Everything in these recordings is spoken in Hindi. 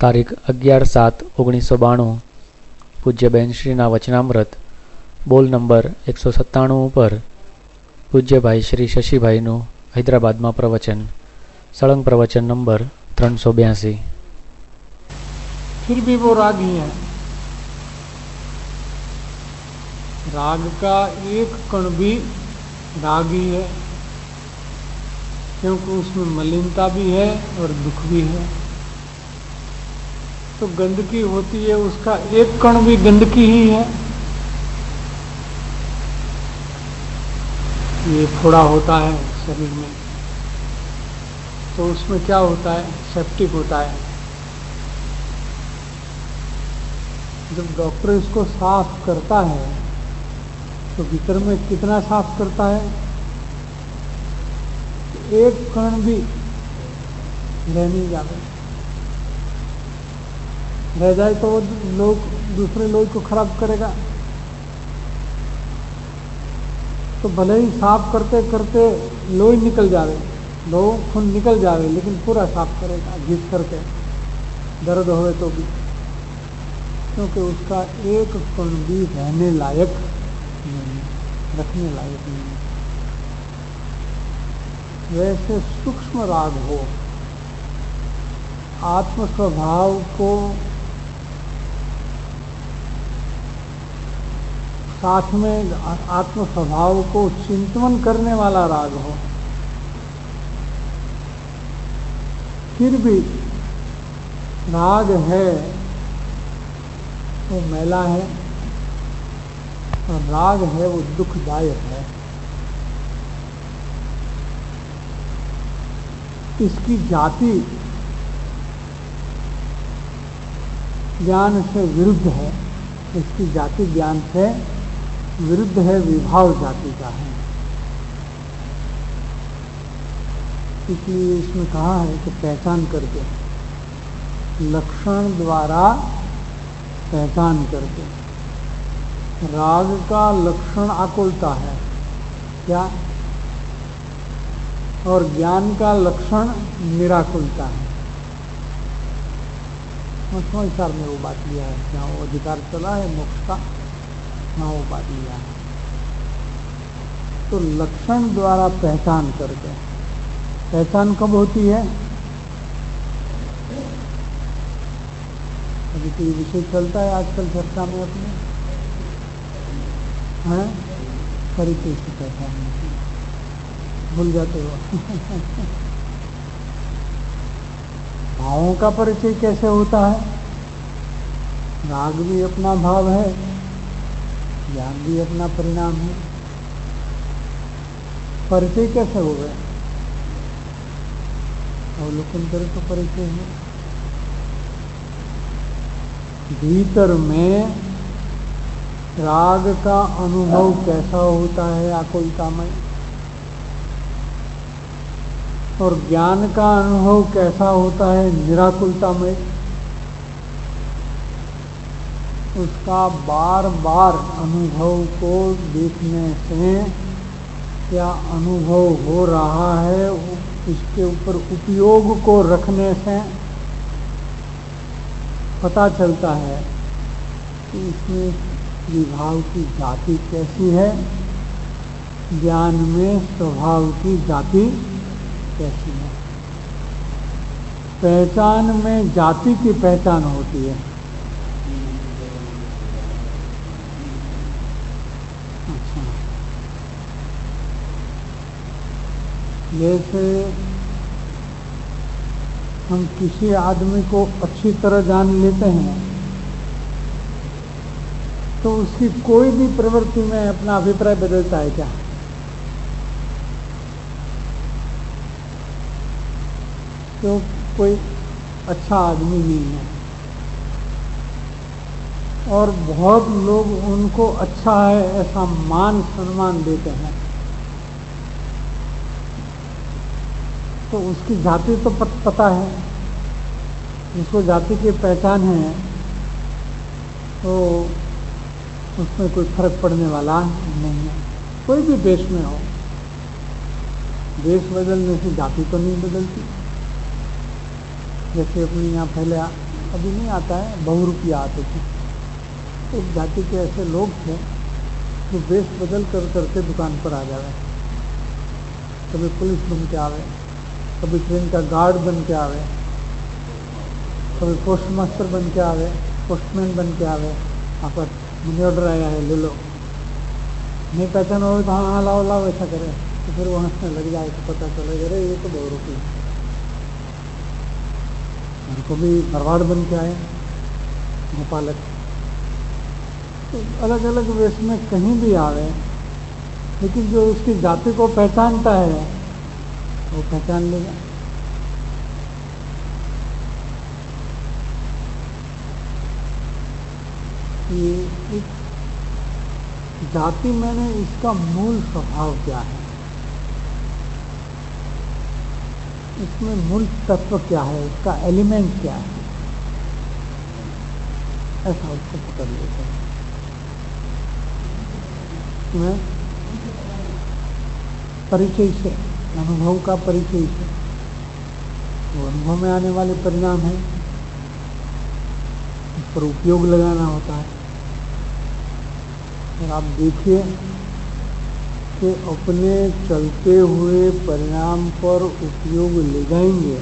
તારીખ 11/7/1992 પૂજ્યબેન શ્રીના વચનામૃત બોલ નંબર 197 ઉપર પૂજ્યભાઈ શ્રી શશીભાઈનું હૈદરાબાદમાં પ્રવચન, સળંગ પ્રવચન નંબર 382। फिर भी वो राग ही है। राग का एक कण भी राग ही है, क्योंकि उसमें मलिनता भी है और दुख भी है। तो गंदगी होती है, उसका एक कण भी गंदगी ही है। ये फोड़ा होता है शरीर में, तो उसमें क्या होता है, सेप्टिक होता है। जब डॉक्टर इसको साफ करता है तो भीतर में कितना साफ करता है, एक कण भी रह नहीं जाता। रह जाए तो वो लोग दूसरे लोग को खराब करेगा। तो भले ही साफ करते करते लोई निकल जावे, लो खून निकल जावे, लेकिन पूरा साफ करेगा घिस करके, दर्द होवे तो भी, क्योंकि उसका एक कण भी रहने लायक नहीं, रखने लायक नहीं। वैसे सूक्ष्म राग हो, आत्म स्वभाव को साथ में आत्म स्वभाव को चिंतन करने वाला राग हो, फिर भी राग है वो मैला है, और राग है वो दुखदायक है। इसकी जाति ज्ञान से विरुद्ध है, इसकी जाति ज्ञान से विरुद्ध है, विभाव जाति का है। इसलिए इसमें कहा है कि पहचान करके, लक्षण द्वारा पहचान करके। राग का लक्षण आकुलता है क्या, और ज्ञान का लक्षण निराकुलता है। समाचार में वो बात लिया है, जहाँ वो अधिकार चला है मोक्ष का, वहाँ वो बात लिया है। तो लक्षण द्वारा पहचान करके, पहचान कब होती है, अभी तो ये विषय चलता है आजकल चर्चा में अपने, हैं परिचय की पहचान भूल जाते हो। भावों का परिचय कैसे होता है, राग भी अपना भाव है, ज्ञान भी अपना परिणाम है। परिचय कैसे हो गए, अवलोकन करे तो परिचय है। भीतर में राग का अनुभव कैसा होता है आकुलता में, और ज्ञान का अनुभव कैसा होता है निराकुलता में, उसका बार बार अनुभव को देखने से क्या अनुभव हो रहा है, इसके ऊपर उपयोग को रखने से पता चलता है कि इसमें विभाव की जाति कैसी है, ज्ञान में स्वभाव की जाति कैसी है। पहचान में जाति की पहचान होती है। अच्छा, जैसे हम किसी आदमी को अच्छी तरह जान लेते हैं तो उसकी कोई भी प्रवृत्ति में अपना अभिप्राय बदलता है क्या, तो कोई अच्छा आदमी नहीं है, और बहुत लोग उनको अच्छा है ऐसा मान सम्मान देते हैं, तो उसकी जाति तो पता है, जिसको जाति की पहचान है तो उसमें कोई फर्क पड़ने वाला नहीं है। कोई भी देश में हो, देश बदलने से जाति तो नहीं बदलती। जैसे अपने यहाँ पहले अभी नहीं आता है, बहुरूपिया आते थे। एक जाति के ऐसे लोग थे जो वेश बदल कर करके दुकान पर आ जावे, कभी पुलिस बन के आवे, कभी ट्रेन का गार्ड बन के आवे, कभी पोस्ट मास्टर बन के आवे, पोस्टमैन बन के आवे। वहाँ पर मनी ऑर्डर आया है, ले लो, नहीं पहचान हो तो हाँ हाँ लाओ लाओ ऐसा करे, तो फिर वहाँ से लग जाए तो पता चले अरे ये तो बहुरूपी। और कभी बरवाड़ बन के आए, गोपालक। तो अलग अलग वेश में कहीं भी आवे, लेकिन जो उसकी जाति को पहचानता है वो पहचान लेगा। ये एक जाति मैंने इसका मूल स्वभाव क्या है, इसमें मूल तत्व क्या है, इसका एलिमेंट क्या है, ऐसा उसको पकड़ लेते हैं। मैं परिचय से, अनुभव का परिचय से, वो अनुभव में आने वाले परिणाम है, उस पर उपयोग लगाना होता है। और आप देखिए कि अपने चलते हुए परिणाम पर उपयोग ले जाएंगे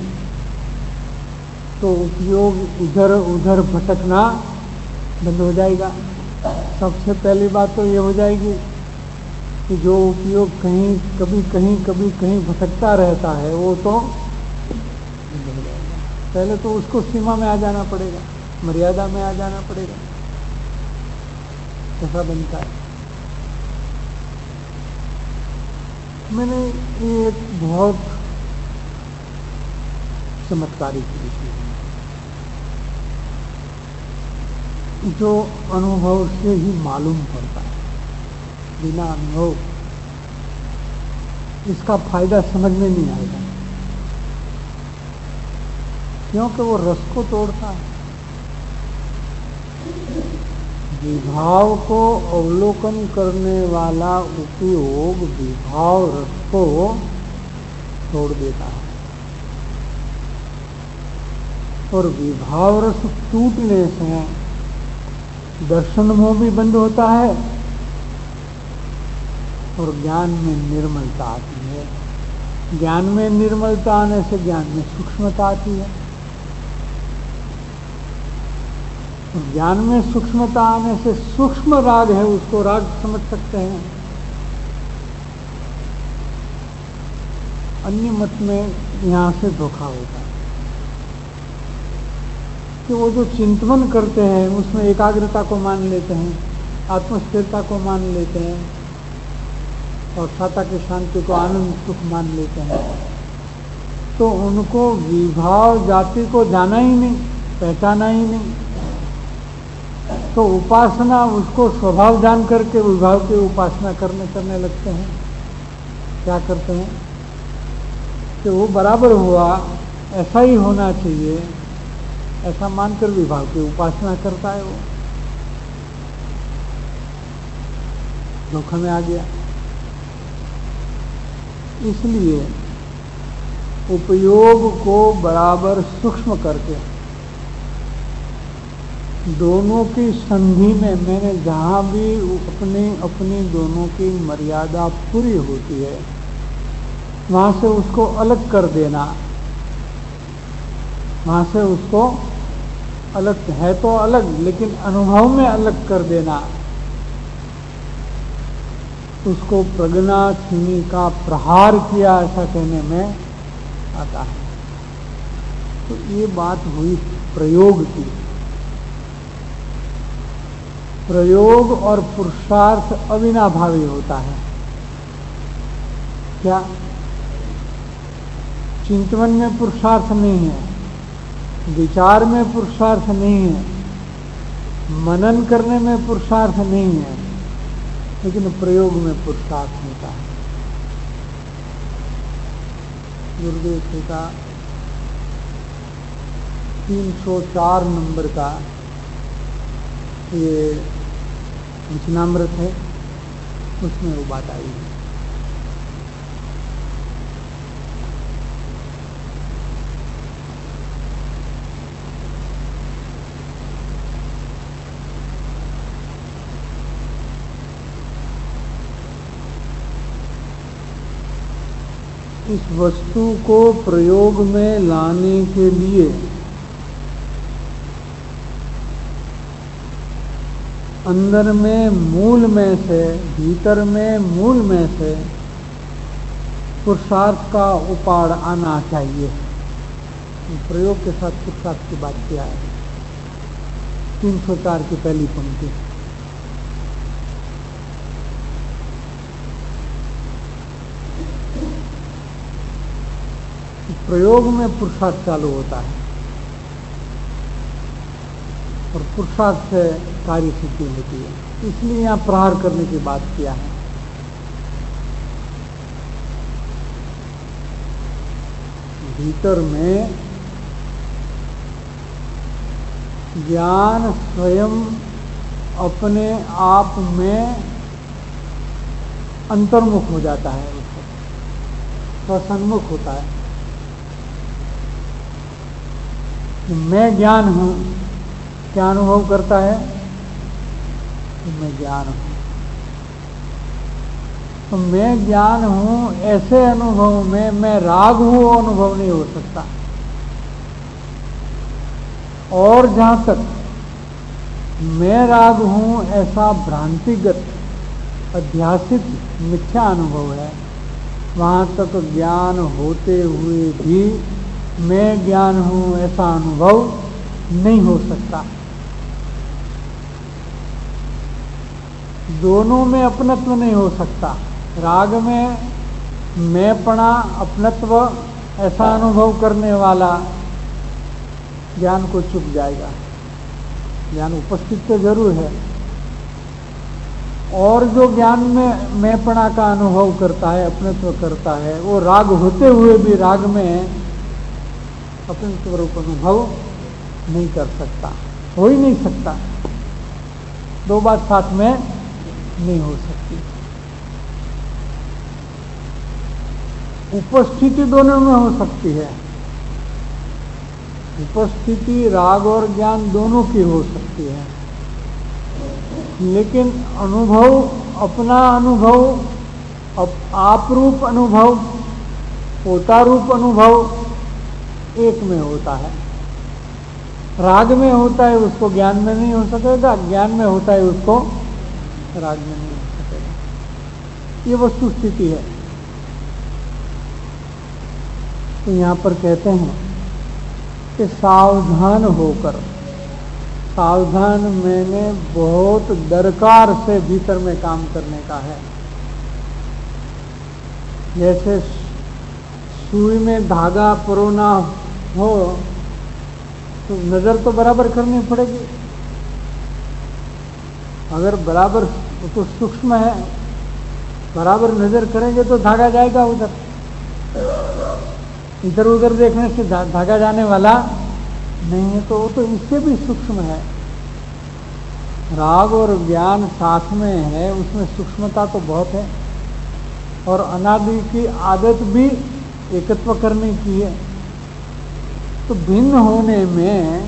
तो उपयोग इधर उधर भटकना बंद हो जाएगा। सबसे पहली बात तो ये हो जाएगी कि जो उपयोग कहीं कभी भटकता रहता है वो तो बंद हो जाएगा। पहले तो उसको सीमा में आ जाना पड़ेगा, मर्यादा में आ जाना पड़ेगा, ऐसा बनता है। मैंने ये एक बहुत चमत्कारी चीज है जो अनुभव से ही मालूम पड़ता है, बिना अनुभव इसका फायदा समझ में नहीं आएगा, क्योंकि वो रस को तोड़ता है। विभाव को अवलोकन करने वाला उपयोग विभाव रस को तोड़ देता है, और विभाव रस टूटने से दर्शन मोह भी बंद होता है और ज्ञान में निर्मलता आती है। ज्ञान में निर्मलता आने से ज्ञान में सूक्ष्मता आती है, ज्ञान में सूक्ष्मता आने से सूक्ष्म राग है उसको राग समझ सकते हैं। अन्य मत में यहाँ से धोखा होता है कि वो जो चिंतन करते हैं उसमें एकाग्रता को मान लेते हैं, आत्मस्थिरता को मान लेते हैं और सत्ता की शांति को आनंद सुख मान लेते हैं, तो उनको विभाव जाति को जाना ही नहीं, पहचाना ही नहीं। तो उपासना उसको स्वभाव जान करके विभाव की उपासना करने लगते हैं। क्या करते हैं कि वो बराबर हुआ, ऐसा ही होना चाहिए, ऐसा मानकर विभाव की उपासना करता है। वो धोखा में आ गया। इसलिए उपयोग को बराबर सूक्ष्म करके दोनों की संधि में मैंने जहाँ भी अपनी दोनों की मर्यादा पूरी होती है वहाँ से उसको अलग कर देना, वहाँ से उसको अलग है तो अलग लेकिन अनुभव में अलग कर देना, उसको प्रज्ञा छीनी का प्रहार किया ऐसा कहने में आता है। तो ये बात हुई प्रयोग की। प्रयोग और पुरुषार्थ अविनाभावी होता है। क्या चिंतन में पुरुषार्थ नहीं है, विचार में पुरुषार्थ नहीं है, मनन करने में पुरुषार्थ नहीं है, लेकिन प्रयोग में पुरुषार्थ होता है। गुरुदेव जी का 304 नंबर का ये वचनामृत है, उसमें वो बात आई है। इस वस्तु को प्रयोग में लाने के लिए अंदर में मूल में से, भीतर में मूल में से पुरुषार्थ का उपाड़ आना चाहिए। प्रयोग के साथ पुरुषार्थ की बात किया है। 304 की पहली पंक्ति। प्रयोग में पुरुषार्थ चालू होता है और पुरुषार्थ से कार्य सिद्धि होती है, इसलिए यहां प्रहार करने की बात किया है। भीतर में ज्ञान स्वयं अपने आप में अंतर्मुख हो जाता है, उसको स्वसन्मुख होता है। मैं ज्ञान हूं, क्या अनुभव करता है? मैं ज्ञान हूं। तो मैं ज्ञान हूं, ऐसे अनुभव में मैं राग हूं अनुभव नहीं हो सकता। और जहां तक मैं राग हूं ऐसा भ्रांतिगत अध्यासित मिथ्या अनुभव है, वहां तक ज्ञान होते हुए भी मैं ज्ञान हूं ऐसा अनुभव नहीं हो सकता। दोनों में अपनत्व नहीं हो सकता। राग में मैंपना, अपनत्व ऐसा अनुभव करने वाला ज्ञान को चुक जाएगा। ज्ञान उपस्थित तो जरूर है, और जो ज्ञान में मैंपना का अनुभव करता है, अपनत्व करता है, वो राग होते हुए भी राग में अपनत्व रूप अनुभव नहीं कर सकता, हो ही नहीं सकता। दो बात साथ में नहीं हो सकती। उपस्थिति दोनों में हो सकती है। उपस्थिति राग और ज्ञान दोनों की हो सकती है, लेकिन अनुभव, अपना अनुभव, आप रूप अनुभव, पोता रूप अनुभव एक में होता है। राग में होता है उसको ज्ञान में नहीं हो सकेगा, ज्ञान में होता है उसको राग में नहीं हो सकेगा। ये वस्तु स्थिति है। तो यहां पर कहते हैं कि सावधान होकर, सावधान मैंने बहुत दरकार से भीतर में काम करने का है। जैसे सुई में धागा परोना हो तो नजर तो बराबर करनी पड़ेगी। अगर बराबर, तो सूक्ष्म है, बराबर नजर करेंगे तो धागा जाएगा उधर। इधर उधर देखने से धागा जाने वाला नहीं है, तो वो तो इससे भी सूक्ष्म है। राग और ज्ञान साथ में है, उसमें सूक्ष्मता तो बहुत है, और अनादि की आदत भी एकत्व करने की है। तो भिन्न होने में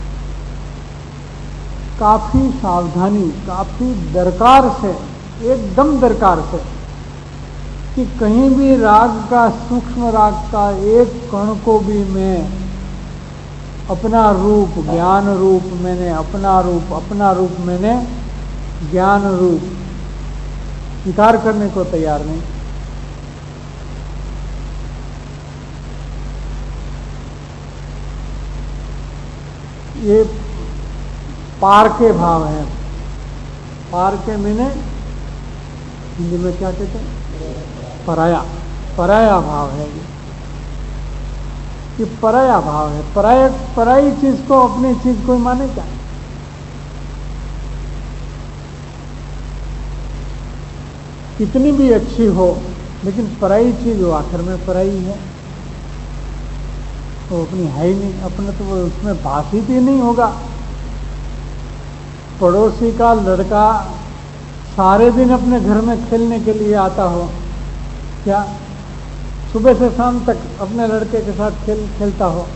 काफी सावधानी, काफी दरकार से, एकदम दरकार से, कि कहीं भी राग का, सूक्ष्म राग का एक कण को भी मैं अपना रूप, ज्ञान रूप मैंने अपना रूप, अपना रूप मैंने ज्ञान रूप स्वीकार करने को तैयार नहीं। ये पार के भाव हैं। पार के मैंने हिंदी में क्या कहते हैं? पराया, पराया भाव है ये पराया भाव है। पराया, पराई चीज को अपनी चीज को माने क्या? कितनी भी अच्छी हो, लेकिन पराई चीज वो आखिर में पराई है, वो अपनी है ही नहीं। अपने तो वो उसमें भाषित ही नहीं होगा। पड़ोसी का लड़का सारे दिन अपने घर में खेलने के लिए आता हो, क्या सुबह से शाम तक अपने लड़के के साथ खेलता हो,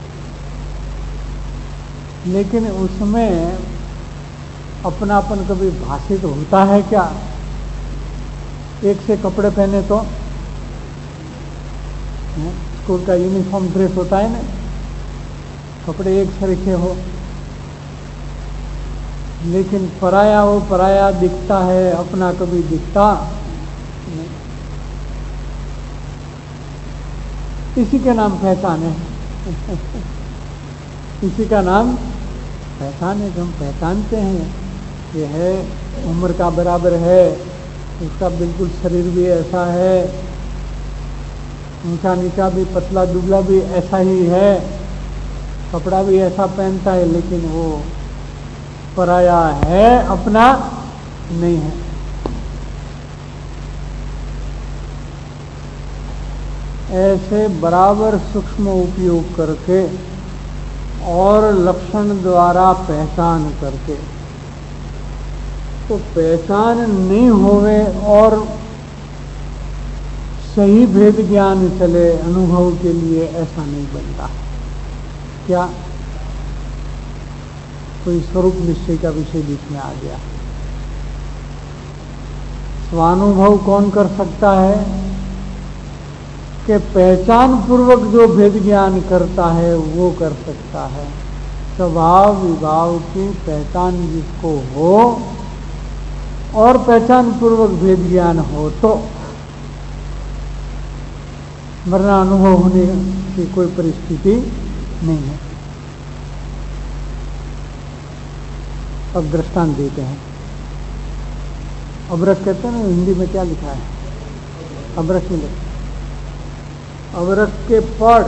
लेकिन उसमें अपनापन कभी भाषित होता है क्या? एक से कपड़े पहने तो स्कूल का यूनिफॉर्म ड्रेस होता है ना, कपड़े एक सरीखे हो, लेकिन पराया वो पराया दिखता है, अपना कभी दिखता नहीं। इसी के नाम पहचान है। इसी का नाम पहचान है, जो हम पहचानते हैं ये है, उम्र का बराबर है, उसका बिल्कुल शरीर भी ऐसा है, ऊंचा नीचा भी, पतला दुबला भी ऐसा ही है, कपड़ा भी ऐसा पहनता है, लेकिन वो पराया है, अपना नहीं है। ऐसे बराबर सूक्ष्म उपयोग करके और लक्षण द्वारा पहचान करके, तो पहचान नहीं होवे और सही भेद ज्ञान चले अनुभव के लिए, ऐसा नहीं बनता। क्या कोई स्वरूप निश्चय का विषय बीच में आ गया। स्वानुभव कौन कर सकता है कि पहचान पूर्वक जो भेद ज्ञान करता है वो कर सकता है। स्वभाव विभाव की पहचान जिसको हो और पहचान पूर्वक भेद ज्ञान हो, तो वरना अनुभव होने की कोई परिस्थिति नहीं है। अब दृष्टांत देते हैं। अबरक कहते हैं ना, हिंदी में क्या लिखा है, अबरक में, अबरक के पड़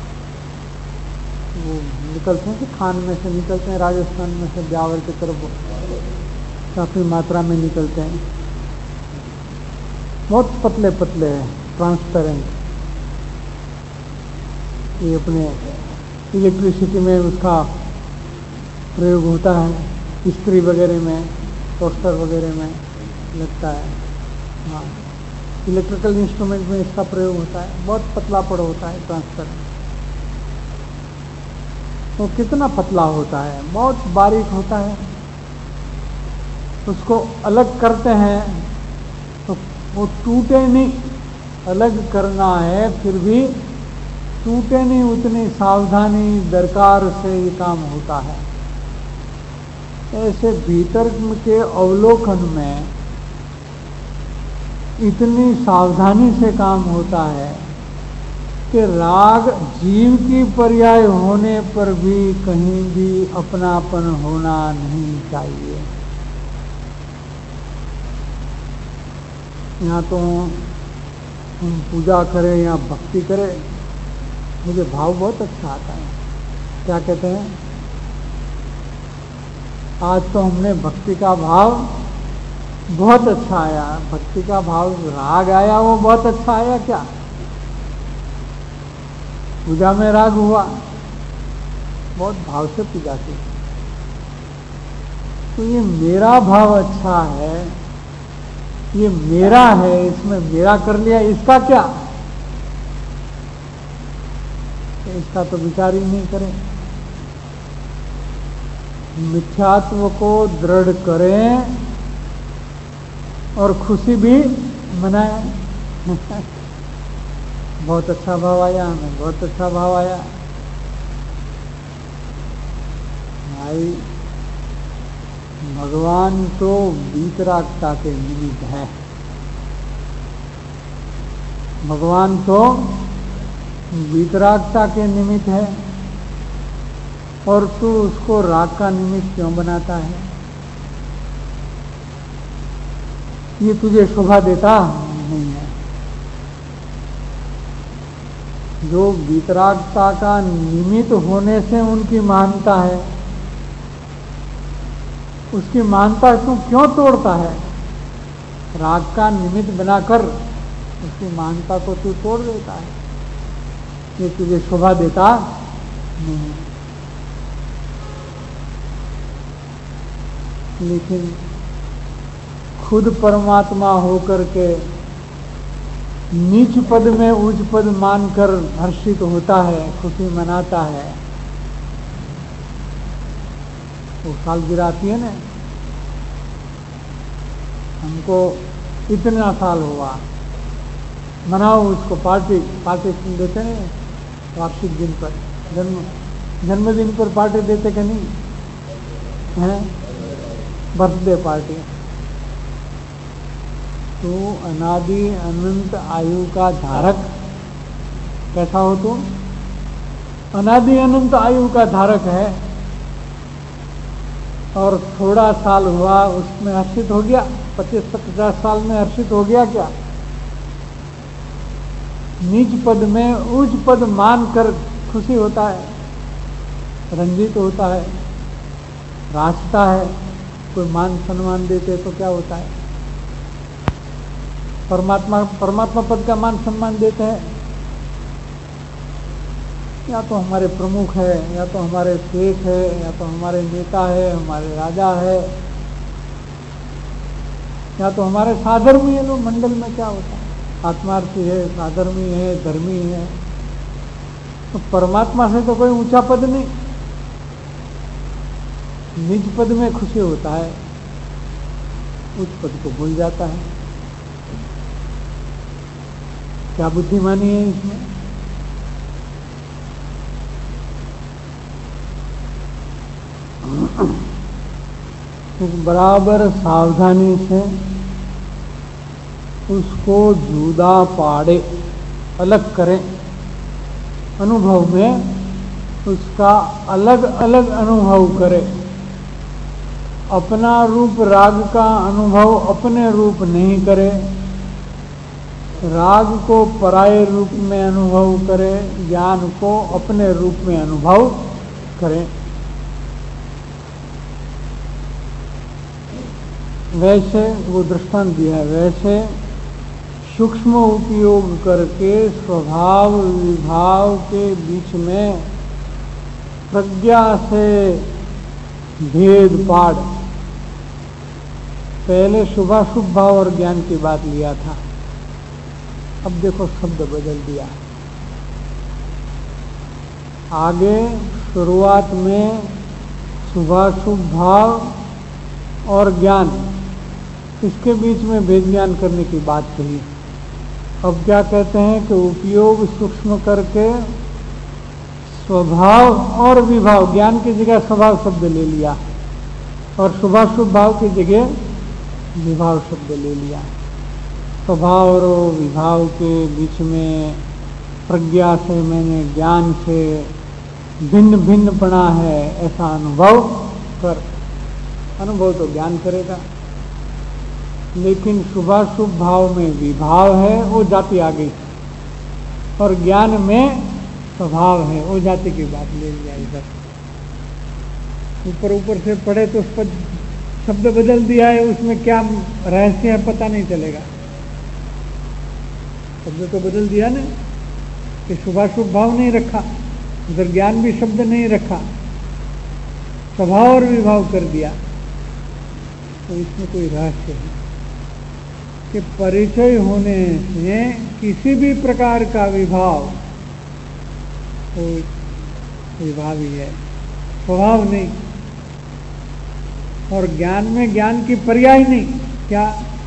वो निकलते हैं कि खान में से निकलते हैं, राजस्थान में से ब्यावर की तरफ काफी मात्रा में निकलते हैं, बहुत पतले पतले हैं, ट्रांसपेरेंट। ये अपने इलेक्ट्रिसिटी में उसका प्रयोग होता है, इस्त्री वगैरह में, टोस्टर वगैरह में लगता है। हाँ, इलेक्ट्रिकल इंस्ट्रूमेंट में इसका प्रयोग होता है। बहुत पतला पड़ होता है, ट्रांसपेरेंट। वो कितना पतला होता है, बहुत बारीक होता है। उसको अलग करते हैं तो वो टूटे नहीं, अलग करना है फिर भी टूटे नहीं, उतनी सावधानी दरकार से ये काम होता है। ऐसे भीतर के अवलोकन में इतनी सावधानी से काम होता है कि राग जीव की पर्याय होने पर भी कहीं भी अपनापन होना नहीं चाहिए। यहाँ तो हम पूजा करें या भक्ति करें, मुझे भाव बहुत अच्छा आता है। क्या कहते हैं, आज तो हमने भक्ति का भाव बहुत अच्छा आया, भक्ति का भाव राग आया, वो बहुत अच्छा आया। क्या पूजा में राग हुआ, बहुत भाव से पूजा की, तो ये मेरा भाव अच्छा है, ये मेरा है, इसमें मेरा कर लिया, इसका क्या, इसका तो विचार ही नहीं करें। मिथ्यात्व को दृढ़ करें और खुशी भी मनाएं। बहुत अच्छा भाव आया, हमें बहुत अच्छा भाव आया भाई। भगवान तो वीतरागता के निमित्त है, भगवान तो वीतरागता के निमित्त है, और तू उसको राग का निमित्त क्यों बनाता है? ये तुझे शोभा देता नहीं है। जो वीतरागता का निमित्त होने से उनकी महानता है, उसकी महानता तू क्यों तोड़ता है? राग का निमित्त बनाकर उसकी महानता को तू तोड़ देता है। ये तुझे शोभा देता नहीं है। लेकिन खुद परमात्मा होकर के नीच पद में उच्च पद मानकर हर्षित होता है, खुशी मनाता है। वो साल गिराती है ना, हमको इतना साल हुआ, मनाओ उसको, पार्टी देते हैं वार्षिक दिन पर, जन्मदिन पर पार्टी देते कि नहीं हैं, बर्थडे पार्टी। तो अनादि अनंत आयु का धारक कैसा हो तो? अनादि अनंत आयु का धारक है और थोड़ा साल हुआ उसमें हर्षित हो गया, 25-50 साल में हर्षित हो गया क्या? नीच पद में उच्च पद मानकर खुशी होता है, रंजित होता है, राजता है। कोई मान सम्मान देते तो क्या होता है? परमात्मा पद का मान सम्मान देते हैं, या तो हमारे प्रमुख है, या तो हमारे शेख है, या तो हमारे नेता है, हमारे राजा है, या तो हमारे साधर्मी है। लोग मंडल में क्या होता है? आत्मार्थी है, साधर्मी है, धर्मी है। तो परमात्मा से तो कोई ऊंचा पद नहीं, निज पद में खुशी होता है, उच्च पद को भूल जाता है। क्या बुद्धिमानी है इसमें? बराबर सावधानी से उसको जुदा पाड़े, अलग करें, अनुभव में उसका अलग अलग अनुभव करे। अपना रूप राग का अनुभव अपने रूप नहीं करे, राग को पराये रूप में अनुभव करे, ज्ञान को अपने रूप में अनुभव करें। वैसे वो दृष्टांत दिया है, वैसे सूक्ष्म उपयोग करके स्वभाव विभाव के बीच में प्रज्ञा से भेद पाड़। पहले शुभाशुभ भाव और ज्ञान की बात लिया था, अब देखो शब्द बदल दिया। आगे शुरुआत में शुभाशुभ भाव और ज्ञान, इसके बीच में भेद ज्ञान करने की बात कही। अब क्या कहते हैं कि उपयोग सूक्ष्म करके स्वभाव और विभाव, ज्ञान की जगह स्वभाव शब्द ले लिया और शुभाशुभ भाव की जगह विभाव शब्द ले लिया। स्वभाव और विभाव के बीच में प्रज्ञा से, मैंने ज्ञान से भिन्न भिन्नपना है, ऐसा अनुभव कर। अनुभव तो ज्ञान करेगा, लेकिन शुभाशुभ भाव में विभाव है, वो जाति आ गई, और ज्ञान में स्वभाव है, वो जाति की बात ले लिया। इधर ऊपर ऊपर से पढ़े तो उस पर शब्द बदल दिया है, उसमें क्या रहस्य है पता नहीं चलेगा। शब्द तो बदल दिया ना, कि शुभाशुभ भाव नहीं रखा, उधर ज्ञान भी शब्द नहीं रखा, स्वभाव और विभाव कर दिया। तो इसमें कोई रहस्य है कि परिचय होने से किसी भी प्रकार का विभाव वो विभाव ही है, स्वभाव नहीं। और ज्ञान में ज्ञान की पर्याय नहीं। क्या?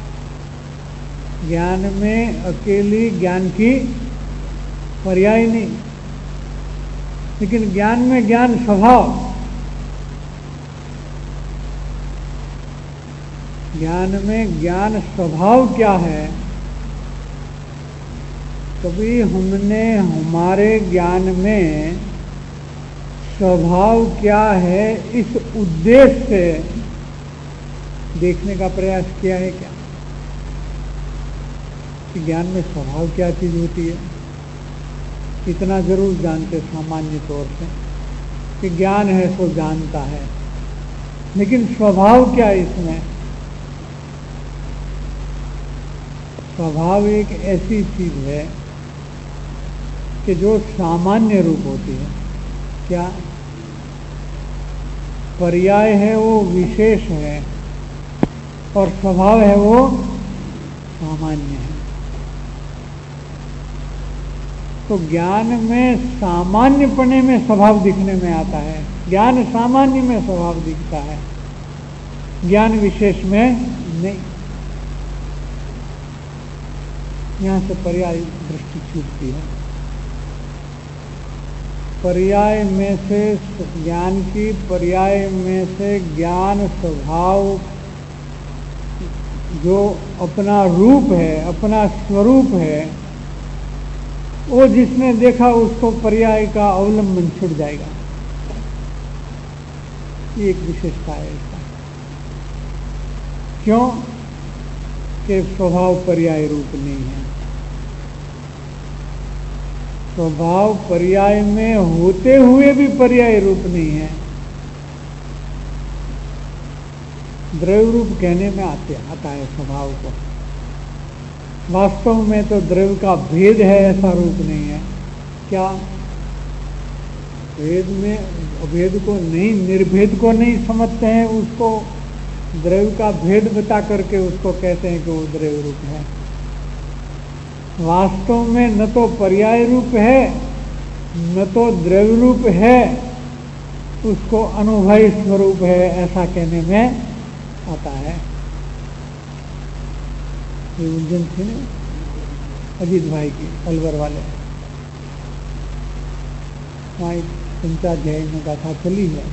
ज्ञान में अकेली ज्ञान की पर्याय नहीं, लेकिन ज्ञान में ज्ञान स्वभाव। ज्ञान में ज्ञान स्वभाव क्या है? कभी हमने हमारे ज्ञान में स्वभाव क्या है इस उद्देश्य से देखने का प्रयास किया है क्या? कि ज्ञान में स्वभाव क्या चीज होती है? इतना जरूर जानते सामान्य तौर से कि ज्ञान है सो जानता है, लेकिन स्वभाव क्या है इसमें? स्वभाव एक ऐसी चीज है कि जो सामान्य रूप होती है। क्या? पर्याय है वो विशेष है और स्वभाव है वो सामान्य है। तो ज्ञान में सामान्यपने में स्वभाव दिखने में आता है, ज्ञान सामान्य में स्वभाव दिखता है, ज्ञान विशेष में नहीं। यहाँ से पर्याय दृष्टि छूटती है। पर्याय में से ज्ञान की, पर्याय में से ज्ञान स्वभाव जो अपना रूप है, अपना स्वरूप है, वो जिसने देखा उसको पर्याय का अवलंबन छूट जाएगा। ये एक विशेषता है इसका। क्यों कि स्वभाव पर्याय रूप नहीं है। स्वभाव पर्याय में होते हुए भी पर्याय रूप नहीं है। द्रव्य रूप कहने में आता है स्वभाव को। वास्तव में तो द्रव्य का भेद है, ऐसा रूप नहीं है। क्या भेद में अभेद को नहीं, निर्भेद को नहीं समझते हैं, उसको द्रव्य का भेद बता करके उसको कहते हैं कि वो द्रव्य रूप है। वास्तव में न तो पर्याय रूप है न तो द्रव्य रूप है, उसको अनुभवी स्वरूप है, ऐसा कहने में आता है। ये उलझन थी ना अजीत भाई की, अलवर वाले, वहाँ पंचाध्याय में गाथा चली है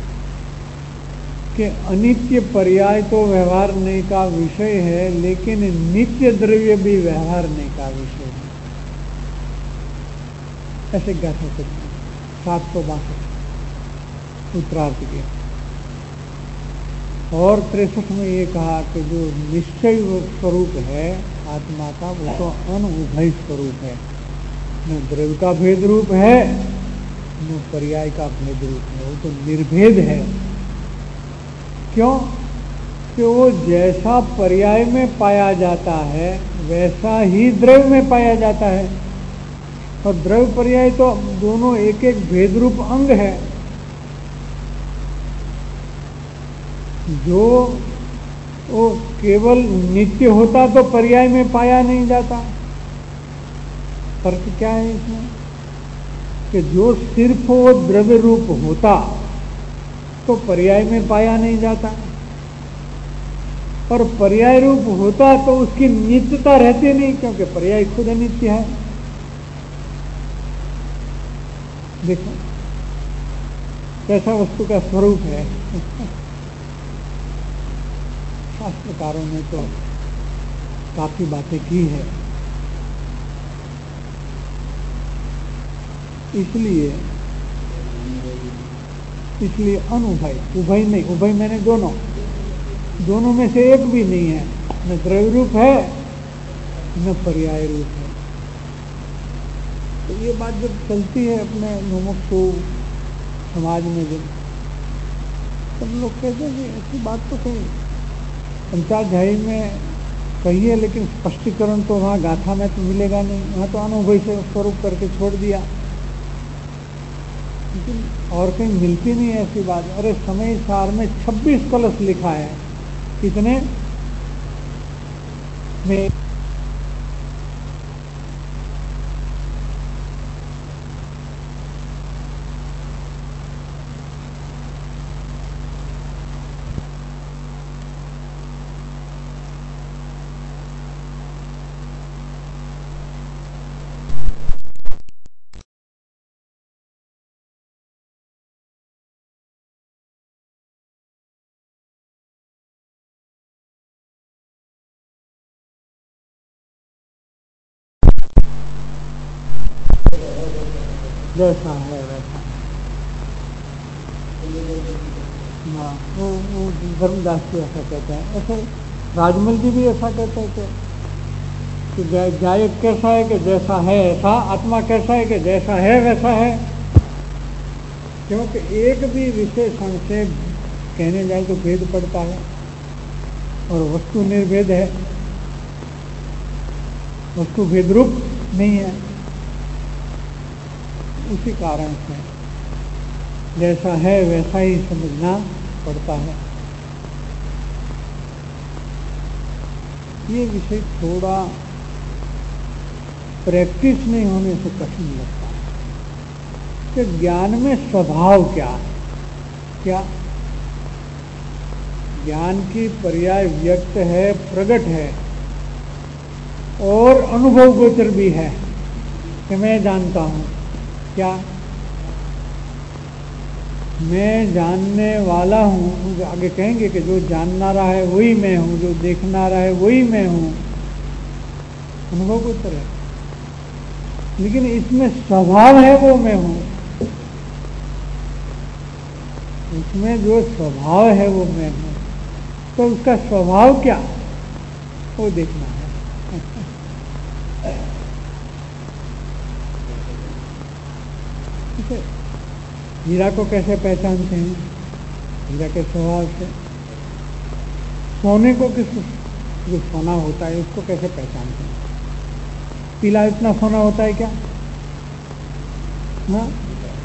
कि अनित्य पर्याय तो व्यवहारने का विषय है, लेकिन नित्य द्रव्य भी व्यवहारने का विषय है। ऐसे गाथा चली 762 उत्तरार्थ के। और 63 में ये कहा कि जो निश्चय स्वरूप है आत्मा का, वो तो अनुभवी स्वरूप है, न द्रव्य का भेद रूप है न पर्याय का भेद रूप है, वो तो निर्भेद है। क्यों कि वो जैसा पर्याय में पाया जाता है वैसा ही द्रव्य में पाया जाता है, और द्रव्य पर्याय तो दोनों एक एक भेद रूप अंग है। जो वो केवल नित्य होता तो पर्याय में पाया नहीं जाता। फर्क क्या है इसमें कि जो सिर्फ वो द्रव्य रूप होता तो पर्याय में पाया नहीं जाता, और पर्याय रूप होता तो उसकी नित्यता रहती नहीं, क्योंकि पर्याय खुद अनित्य है। देखो कैसा वस्तु का स्वरूप है। शास्त्रकारों ने तो काफी बातें की है। इसलिए अनुभय, उभय नहीं, उभय मैंने दोनों में से एक भी नहीं है, न द्रव्य रूप है न पर्याय रूप है। तो ये बात जब चलती है अपने मुमुक्षु समाज में, जब सब लोग कहते हैं कि ऐसी बात तो कहीं पंचाध्यायी में कही है, लेकिन स्पष्टीकरण तो वहाँ गाथा में तो मिलेगा नहीं, वहाँ तो अनुभव से स्वरूप करके छोड़ दिया, लेकिन और कहीं मिलती नहीं है ऐसी बात। अरे समय सार में 26 कलश लिखा है, कितने में? जैसा है वैसा। हाँ, वो धर्मदास जी ऐसा कहते हैं। ऐसे राजमल जी भी ऐसा कहते हैं कि गायक कैसा है कि जैसा है ऐसा, आत्मा कैसा है कि जैसा है वैसा है। क्योंकि एक भी विशेषण से कहने जाए तो भेद पड़ता है, और वस्तु निर्भेद है, वस्तु भेद रूप नहीं है। उसी कारण से जैसा है वैसा ही समझना पड़ता है। ये विषय थोड़ा प्रैक्टिस नहीं होने से कठिन लगता है कि ज्ञान में स्वभाव क्या है। क्या ज्ञान की पर्याय व्यक्त है, प्रकट है, और अनुभव गोचर भी है कि मैं जानता हूं। क्या? मैं जानने वाला हूं। आगे कहेंगे कि जो जानना रहा है वही मैं हूं, जो देखना रहा है वही मैं हूं। अनुभव गोचर है, लेकिन इसमें स्वभाव है वो मैं हूं। इसमें जो स्वभाव है वो मैं हूं, तो उसका स्वभाव क्या वो देखना है। ठीक है। हीरा को कैसे पहचानते हैं? हीरा के स्वभाव से। सोने को जो सोना होता है उसको कैसे पहचानते हैं? पीला इतना सोना होता है क्या? हाँ,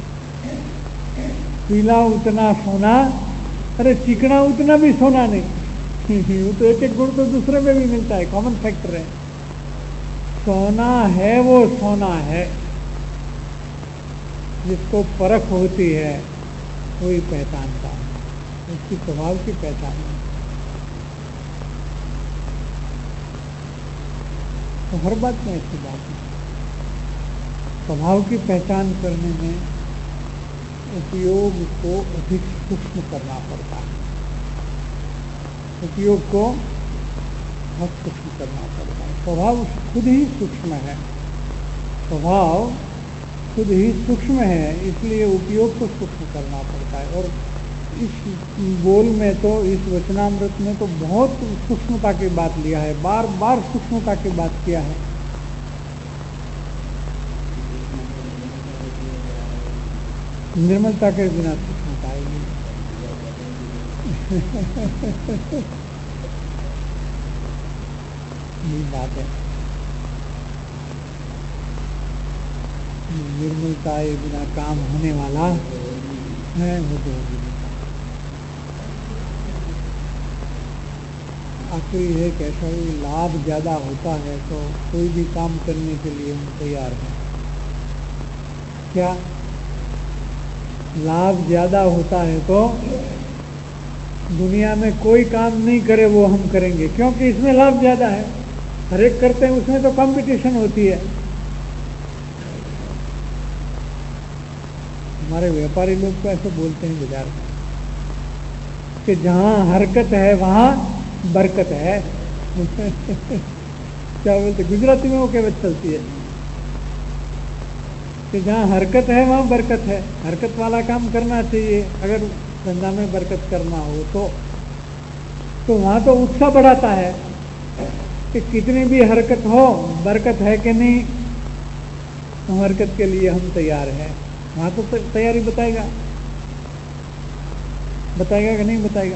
पीला उतना सोना, अरे चिकना उतना भी सोना नहीं। वो तो एक एक गुण तो दूसरे में भी मिलता है, कॉमन फैक्टर है। सोना है वो सोना है, जिसको परख होती है वही पहचानता है, उसकी स्वभाव की पहचान है। तो हर बात में ऐसी बात है। स्वभाव की पहचान करने में उपयोग को अधिक सूक्ष्म करना पड़ता है। उपयोग को बहुत सूक्ष्म करना पड़ता है। स्वभाव खुद ही सूक्ष्म है, स्वभाव खुद ही सूक्ष्म है, इसलिए उपयोग को सूक्ष्म करना पड़ता है। और इस बोल में तो, इस वचनामृत में तो बहुत सूक्ष्मता की बात लिया है, बार बार सूक्ष्मता की बात किया है। निर्मलता के बिना सूक्ष्मता आएगी। ये बात है, निर्मलता के बिना काम होने वाला है वो तो। आखिर है कि ऐसा ही लाभ ज्यादा होता है तो कोई भी काम करने के लिए हम तैयार हैं। क्या? लाभ ज्यादा होता है तो दुनिया में कोई काम नहीं करे वो हम करेंगे, क्योंकि इसमें लाभ ज्यादा है। हर एक करते हैं, उसमें तो कंपटीशन होती है। हमारे व्यापारी लोग तो ऐसे बोलते हैं बाजार में कि जहां हरकत है वहां बरकत है। क्या बोलते? गुजराती में वो कहावत चलती है कि जहाँ हरकत है वहाँ बरकत है। हरकत वाला काम करना चाहिए अगर धंधा में बरकत करना हो तो वहाँ तो उत्साह बढ़ाता है कि कितनी भी हरकत हो, बरकत है कि नहीं, तो हरकत के लिए हम तैयार हैं। वहाँ तो तैयारी बताएगा कि नहीं बताएगा।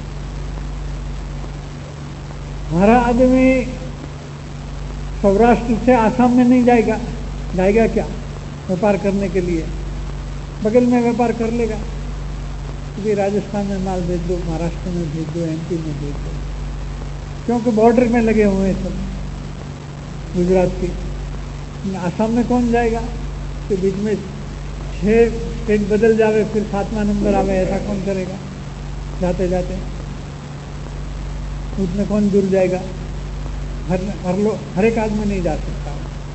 हमारा आदमी सौराष्ट्र से आसाम में नहीं जाएगा क्या व्यापार करने के लिए? बगल में व्यापार कर लेगा। क्योंकि राजस्थान में माल भेज दो, महाराष्ट्र में भेज दो, एमपी में भेज दो, क्योंकि बॉर्डर में लगे हुए हैं सब गुजरात की। आसाम में कौन जाएगा? तो बीच में 6 स्टेट बदल जावे फिर 7वां नंबर आवे, ऐसा कौन करेगा? जाते जाते उसमें कौन दूर जाएगा? हर एक आदमी नहीं जा सकता,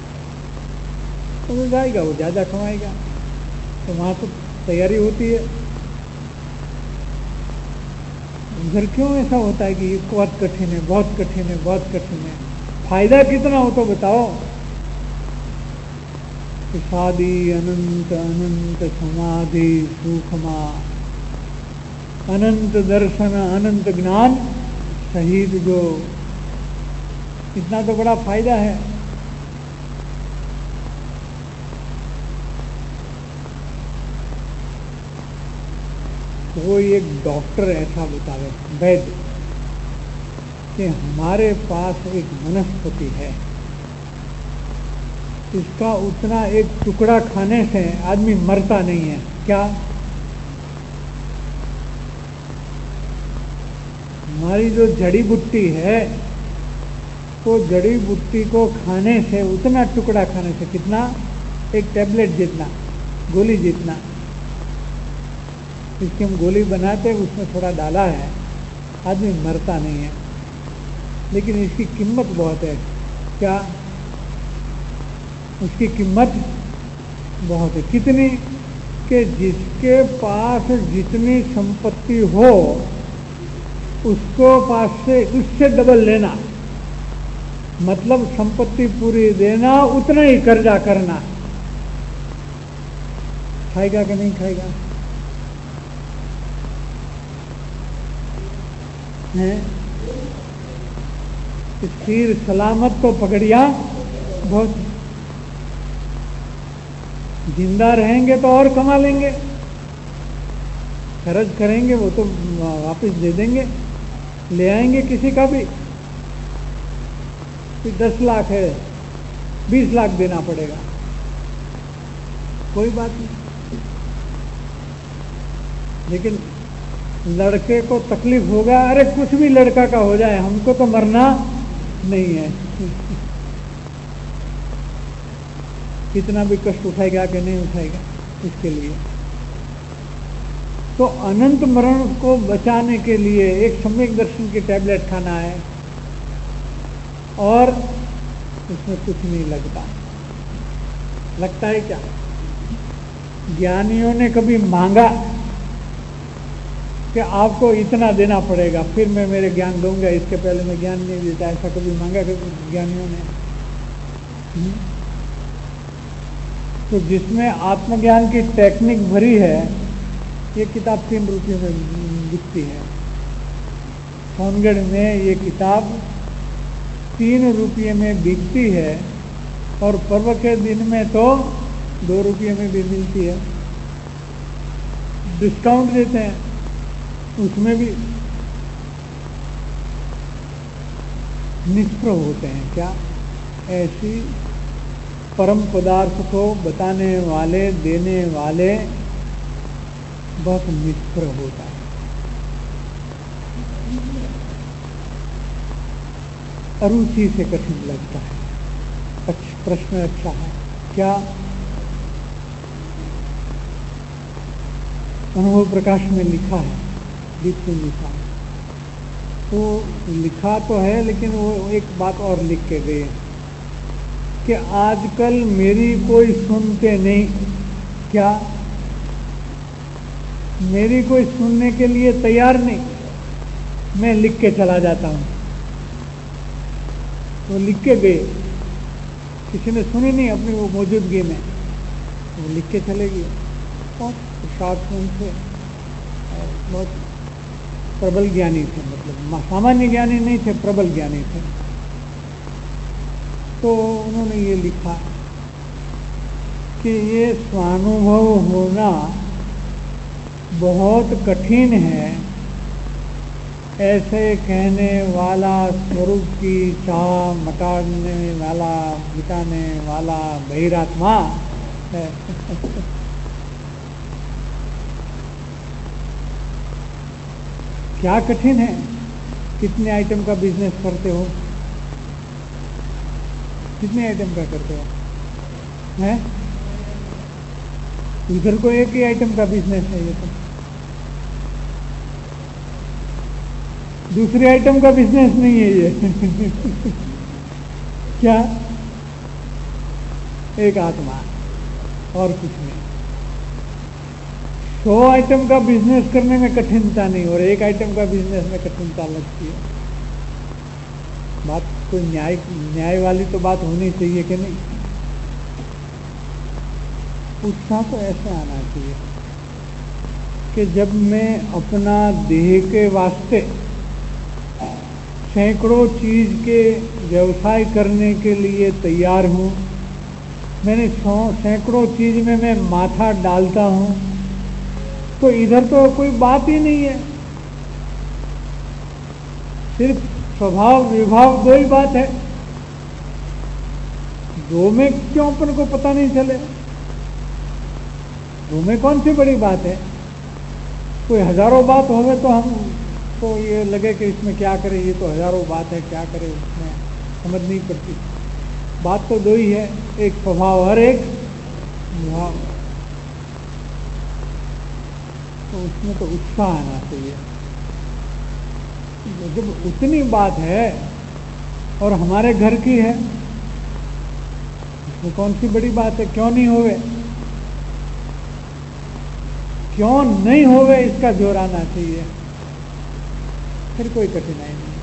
तो वो जाएगा, वो ज़्यादा कमाएगा। तो वहाँ तो तैयारी होती है। उधर क्यों ऐसा होता है कि ये बहुत कठिन है, बहुत कठिन है, बहुत कठिन है? फायदा कितना हो तो बताओ। कि शादी अनंत अनंत समाधि सुखमा, अनंत दर्शन अनंत ज्ञान शहीद जो, इतना तो बड़ा फायदा है। कोई एक डॉक्टर ऐसा बतावे, वैद्य, कि हमारे पास एक वनस्पति है, इसका उतना एक टुकड़ा खाने से आदमी मरता नहीं है। क्या? हमारी जो जड़ी बूटी है, वो जड़ी बूटी को खाने से, उतना टुकड़ा खाने से, कितना? एक टैबलेट जितना, गोली जितना। इसकी हम गोली बनाते, उसमें थोड़ा डाला है, आदमी मरता नहीं है। लेकिन इसकी कीमत बहुत है, क्या उसकी कीमत बहुत है। कितनी? कि जिसके पास जितनी संपत्ति हो उसको पास से उससे डबल लेना, मतलब संपत्ति पूरी देना, उतना ही कर्जा करना। खाएगा कि नहीं खाएगा? हैं? स्थिर सलामत तो पकड़िया बहुत, जिंदा रहेंगे तो और कमा लेंगे, खर्च करेंगे वो तो वापस दे देंगे, ले आएंगे किसी का भी। 10 लाख है, 20 लाख देना पड़ेगा, कोई बात नहीं। लेकिन लड़के को तकलीफ होगा, अरे कुछ भी लड़का का हो जाए, हमको तो मरना नहीं है। कितना भी कष्ट उठाएगा कि नहीं उठाएगा इसके लिए। तो अनंत मरण को बचाने के लिए एक सम्यक दर्शन की टैबलेट खाना है और उसमें कुछ नहीं लगता। लगता है क्या? ज्ञानियों ने कभी मांगा कि आपको इतना देना पड़ेगा फिर मैं मेरे ज्ञान दूंगा, इसके पहले मैं ज्ञान नहीं देता, ऐसा कभी मांगा कभी ज्ञानियों ने? तो जिसमें आत्मज्ञान की टेक्निक भरी है, ये किताब 3 रुपये में बिकती है। सोनगढ़ में ये किताब 3 रुपये में बिकती है और पर्व के दिन में तो 2 रुपये में भी मिलती है। डिस्काउंट देते हैं उसमें भी। निष्प्रभ होते हैं क्या? ऐसी परम पदार्थ को बताने वाले, देने वाले बहुत निष्प्रभ होता है। अरुचि से कठिन लगता है। प्रश्न अच्छा है क्या? अनुभव प्रकाश में लिखा है, दीप से लिखा है, तो लिखा तो है लेकिन वो एक बात और लिख के गए कि आजकल मेरी कोई सुनते नहीं। क्या? मेरी कोई सुनने के लिए तैयार नहीं, मैं लिख के चला जाता हूं। वो लिख के गए, किसी ने सुनी नहीं अपनी वो मौजूदगी में, वो लिख के चले गए। बहुत प्रसाद थे, बहुत प्रबल ज्ञानी थे, मतलब सामान्य ज्ञानी नहीं थे, प्रबल ज्ञानी थे। तो उन्होंने ये लिखा कि ये स्वानुभव होना बहुत कठिन है। ऐसे कहने वाला स्वरूप की चाह मटाने वाला, मिटाने वाला बहिरात्मा है। क्या कठिन है? कितने आइटम का बिजनेस करते हो? कितने आइटम का करते हो? हैं? इधर को एक ही आइटम का बिजनेस है ये तो। दूसरे आइटम का बिजनेस नहीं है ये। क्या? एक आत्मा और कुछ नहीं। 100 आइटम का बिजनेस करने में कठिनता नहीं, और एक आइटम का बिजनेस में कठिनता लगती है। बात कोई न्याय वाली तो बात होनी चाहिए कि नहीं? उत्साह तो ऐसे आना चाहिए कि जब मैं अपना देह के वास्ते सैकड़ों चीज के व्यवसाय करने के लिए तैयार हूँ, मैंने सैकड़ों चीज में मैं माथा डालता हूँ, तो इधर तो कोई बात ही नहीं है। सिर्फ स्वभाव विभाव 2 ही बात है। 2 में क्यों अपन को पता नहीं चले? 2 में कौन सी बड़ी बात है? कोई हजारों बात होवे तो हम तो ये लगे कि इसमें क्या करें, ये तो हजारों बात है, क्या करें उसमें समझ नहीं पड़ती। बात तो 2 ही है, एक स्वभाव और एक विभाव। तो उसमें तो उत्साह आना चाहिए। जब उतनी बात है और हमारे घर की है वो कौन सी बड़ी बात है? क्यों नहीं होवे? क्यों नहीं होवे इसका जोर आना चाहिए, फिर कोई कठिनाई नहीं।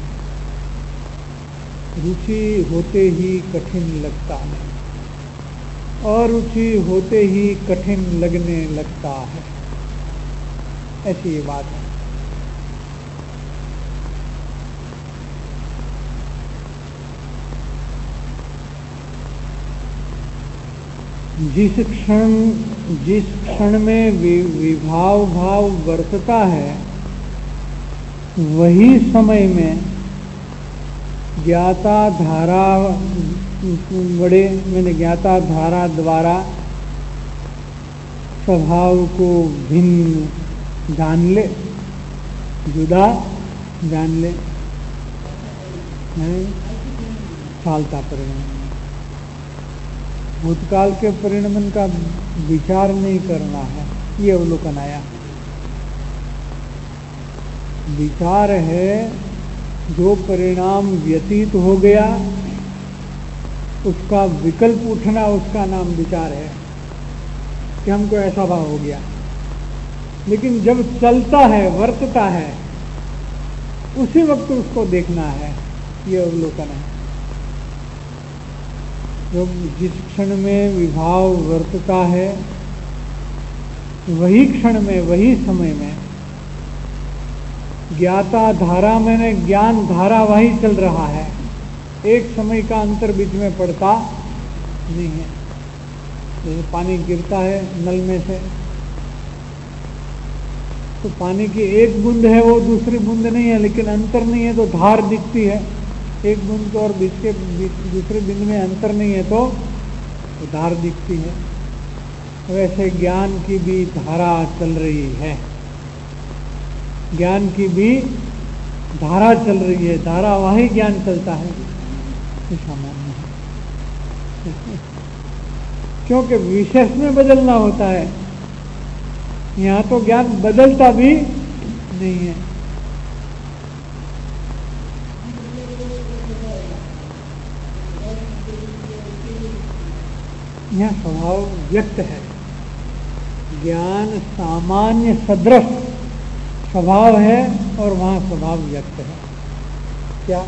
रुचि होते ही कठिन लगता है, अरुचि होते ही कठिन लगने लगता है, ऐसी ये बात है। जिस क्षण में विभाव भाव बरतता है, वही समय में ज्ञाता धारा मैंने ज्ञाता धारा द्वारा स्वभाव को भिन्न जान ले, जुदा जान ले, चालता परिणाम। भूतकाल के परिणमन का विचार नहीं करना है, ये अवलोकन आया। विचार है जो परिणाम व्यतीत हो गया उसका विकल्प उठना, उसका नाम विचार है कि हमको ऐसा भाव हो गया। लेकिन जब चलता है, वर्तता है, उसी वक्त उसको देखना है, ये अवलोकन है। जो जिस क्षण में विभाव वर्तता है, वही क्षण में, वही समय में ज्ञाता धारा मैंने ज्ञान धारा वही चल रहा है, एक समय का अंतर बीच में पड़ता नहीं है। जैसे पानी गिरता है नल में से, तो पानी की एक बूंद है, वो दूसरी बूंद नहीं है, लेकिन अंतर नहीं है तो धार दिखती है। एक बूंद को और बीच के दूसरे बिंदु में अंतर नहीं है तो धार दिखती है। वैसे ज्ञान की भी धारा चल रही है, ज्ञान की भी धारा चल रही है, धारा वही ज्ञान चलता है, सामान्य है। क्योंकि विशेष में बदलना होता है, यहाँ तो ज्ञान बदलता भी नहीं है। यह स्वभाव व्यक्त है, ज्ञान सामान्य सदृश स्वभाव है और वहां स्वभाव व्यक्त है। क्या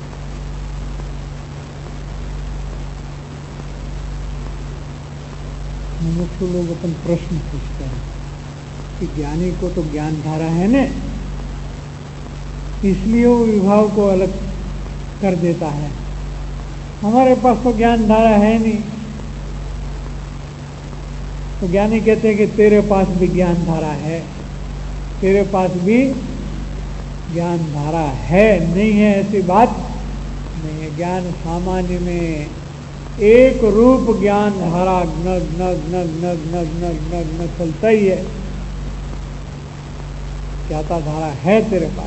मुमुक्षु लोग अपन प्रश्न पूछते हैं कि ज्ञानी को तो ज्ञान धारा है न, इसलिए वो विभाव को अलग कर देता है। हमारे पास तो ज्ञान धारा है नहीं, तो ज्ञानी कहते हैं कि तेरे पास भी ज्ञान धारा है, तेरे पास भी ज्ञान धारा है। नहीं है ऐसी बात नहीं है। ज्ञान सामान्य में एक रूप ज्ञान धारा नग नग नग नग नग नग नग नग चलता ही है। ज्ञाता धारा है तेरे पास,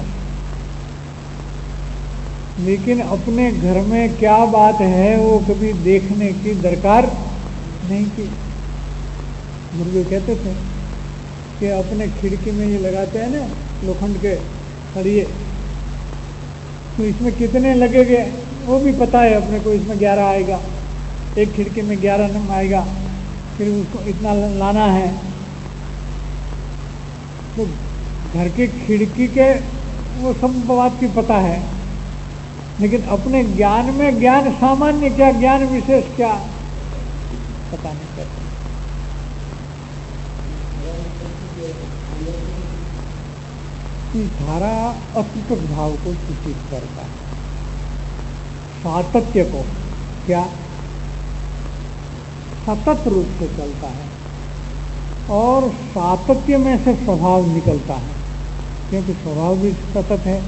लेकिन अपने घर में क्या बात है वो कभी देखने की दरकार नहीं की। मुर्गे कहते थे कि अपने खिड़की में ये लगाते हैं ना लोखंड के सरिये, तो इसमें कितने लगेंगे वो भी पता है अपने को। इसमें 11 आएगा, एक खिड़की में 11 नंबर आएगा, फिर उसको इतना लाना है। तो घर की खिड़की के वो सब बात की पता है, लेकिन अपने ज्ञान में ज्ञान सामान्य क्या, ज्ञान विशेष क्या, पता नहीं करते। धारा अस्तित्व भाव को सूचित करता है, सातत्य को। क्या सतत रूप से चलता है और सातत्य में से स्वभाव निकलता है, क्योंकि स्वभाव भी सतत है।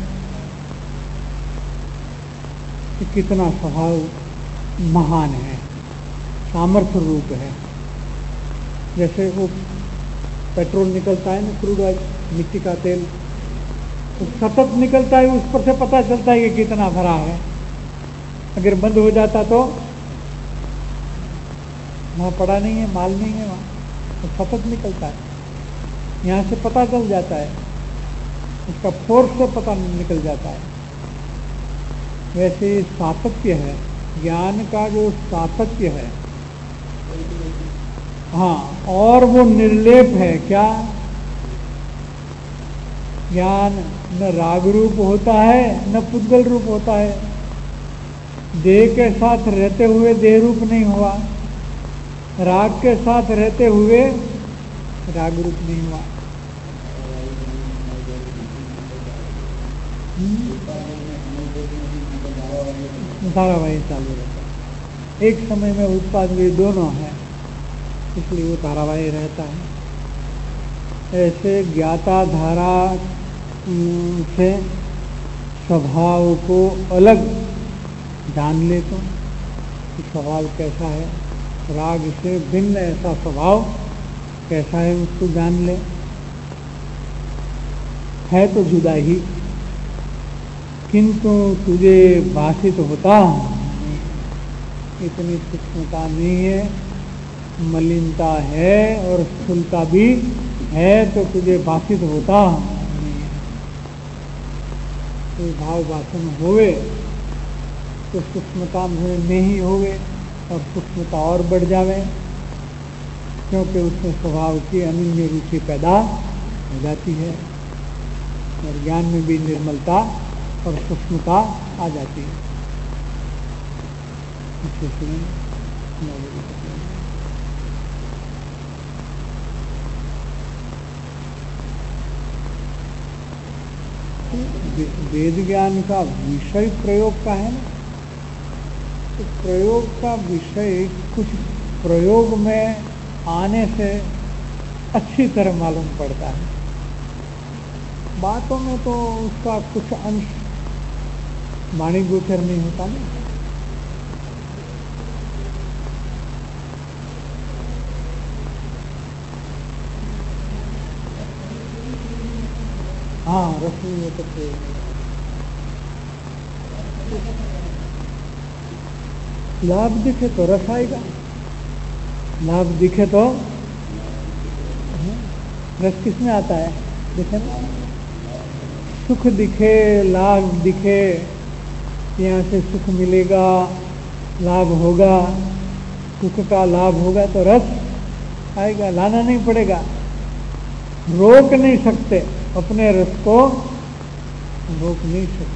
कि कितना स्वभाव महान है, सामर्थ्य रूप है। जैसे वो पेट्रोल निकलता है ना, क्रूड ऑयल, मिट्टी का तेल, तो सतत निकलता है, उस पर से पता चलता है कि कितना भरा है। अगर बंद हो जाता तो वहाँ पड़ा नहीं है, माल नहीं है वहाँ, तो सतत निकलता है। यहाँ से पता चल जाता है, उसका फोर्स से पता निकल जाता है। वैसे सातत्य है, ज्ञान का जो सातत्य है हाँ, और वो निर्लेप है। क्या? ज्ञान न राग रूप होता है न पुद्गल रूप होता है। देह के साथ रहते हुए देह रूप नहीं हुआ, राग के साथ रहते हुए राग रूप नहीं हुआ। धारावाही चालू रहता है। एक समय में उत्पाद भी दोनों है, इसलिए वो धारावाही रहता है। ऐसे ज्ञाता धारा से स्वभाव को अलग जान ले तो कि स्वभाव कैसा है, राग से भिन्न ऐसा स्वभाव कैसा है उसको जान ले। है तो जुदा ही, किंतु तुझे भाषित होता इतनी सूक्ष्मता नहीं है, मलिनता है और स्थूलता भी है, तो तुझे भाषित होता नहीं है। तो भाव वासन होवे तो सूक्ष्मता में ही होवे और सूक्ष्मता और बढ़ जावे, क्योंकि उसमें स्वभाव की अनन्य रुचि पैदा हो जाती है और ज्ञान में भी निर्मलता और सूक्ष्मता आ जाती है। वेद ज्ञान का विषय प्रयोग का है ना, तो प्रयोग का विषय कुछ प्रयोग में आने से अच्छी तरह मालूम पड़ता है। बातों में तो उसका कुछ अंश वाणी गोचर नहीं होता ना। हाँ, रश्मि में तो लाभ दिखे तो रस आएगा, लाभ दिखे तो रस किसमें आता है? दिखे ना, सुख दिखे, लाभ दिखे, यहाँ से सुख मिलेगा, लाभ होगा, सुख का लाभ होगा तो रस आएगा, लाना नहीं पड़ेगा। रोक नहीं सकते, अपने रस को रोक नहीं सकते।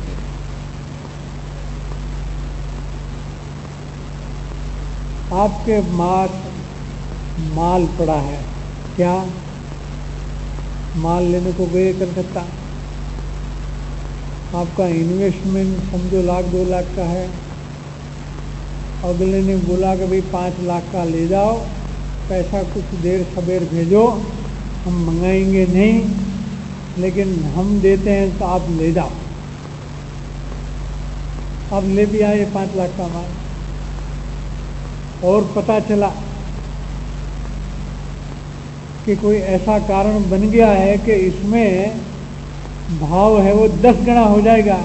आपके माल पड़ा है, क्या माल लेने को गए कलकत्ता, आपका इन्वेस्टमेंट समझो 1,00,000 2 लाख का है, अगले ने बोला कि भाई 5 लाख का ले जाओ, पैसा कुछ देर सवेर भेजो, हम मंगाएंगे नहीं, लेकिन हम देते हैं तो आप ले जाओ। आप ले भी आए 5 लाख का माल, और पता चला कि कोई ऐसा कारण बन गया है कि इसमें भाव है वो 10 गुना हो जाएगा,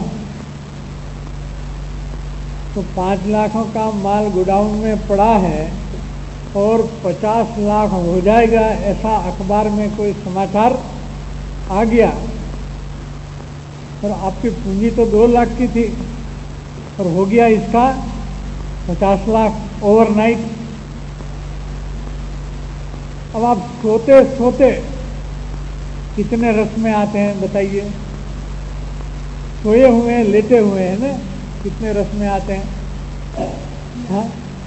तो 5 लाखों का माल गोडाउन में पड़ा है और 50 लाख हो जाएगा, ऐसा अखबार में कोई समाचार आ गया, और आपकी पूंजी तो 2 लाख की थी और हो गया इसका 50 लाख ओवरनाइट। अब आप सोते सोते कितने रस में आते हैं बताइए? सोए हुए हैं, लेटे हुए हैं ना, कितने रस में आते हैं? हाँ?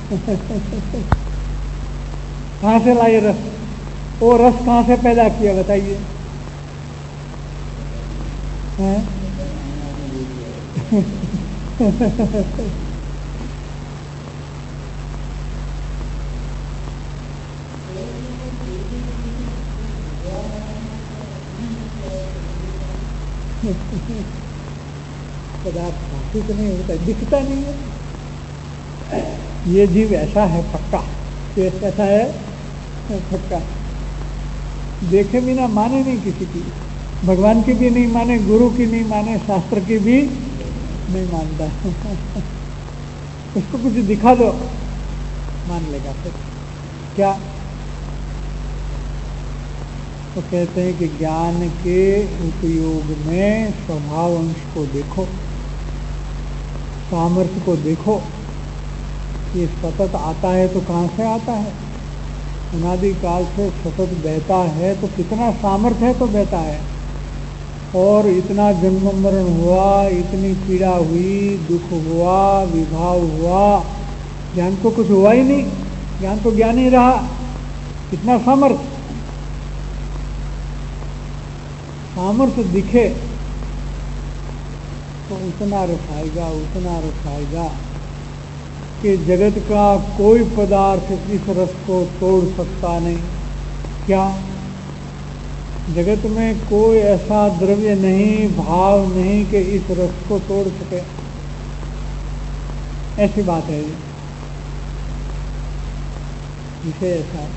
कहाँ से लाए रस? वो रस कहाँ से पैदा किया बताइए? पदार्थ भाषित नहीं होता, दिखता नहीं है। ये जीव ऐसा है पक्का, ये ऐसा है पक्का, देखे बिना माने नहीं किसी की, भगवान की भी नहीं माने, गुरु की नहीं माने, शास्त्र की भी नहीं मानता। उसको कुछ दिखा दो मान लेगा। फिर क्या तो कहते हैं कि ज्ञान के उपयोग में स्वभाव अंश को देखो, सामर्थ्य को देखो। ये सतत आता है तो कहाँ से आता है? अनादि काल से सतत बहता है, तो कितना सामर्थ्य है तो बहता है। और इतना जन्म मरण हुआ, इतनी पीड़ा हुई, दुख हुआ, विभाव हुआ, ज्ञान तो कुछ हुआ ही नहीं, ज्ञान तो ज्ञान ही रहा। कितना सामर्थ्य, सामर्थ्य दिखे तो उतना रसाएगा, उतना रसाएगा कि जगत का कोई पदार्थ इस रस को तोड़ सकता नहीं। क्या जगत में कोई ऐसा द्रव्य नहीं, भाव नहीं कि इस रस को तोड़ सके? ऐसी बात है ये, विषय ऐसा है।